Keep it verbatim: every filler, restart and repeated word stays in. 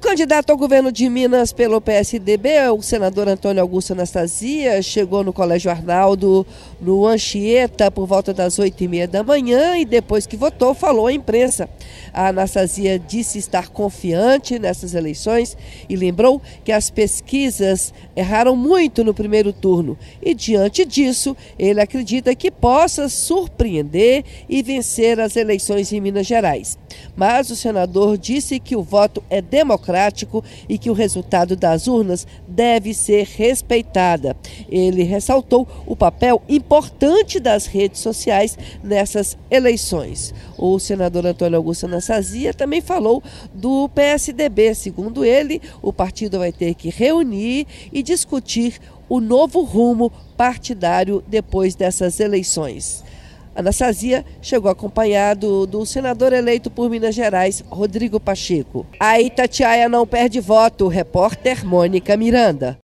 candidato ao governo de Minas pelo P S D B, o senador Antônio Augusto Anastasia, chegou no Colégio Arnaldo, no Anchieta, por volta das oito e meia da manhã e depois que votou, falou à imprensa. A Anastasia disse estar confiante nessas eleições e lembrou que as pesquisas erraram muito no primeiro turno e, diante disso, ele acredita que possa surpreender e vencer as eleições em Minas Gerais. Mas o senador disse que o voto é democrático e que o resultado das urnas deve ser respeitada. Ele ressaltou o papel importante das redes sociais nessas eleições. O senador Antônio Augusto Anastasia também falou do P S D B. Segundo ele, o partido vai ter que reunir e discutir o novo rumo partidário depois dessas eleições. Anastasia chegou acompanhado do senador eleito por Minas Gerais, Rodrigo Pacheco. A Itatiaia não perde voto, repórter Mônica Miranda.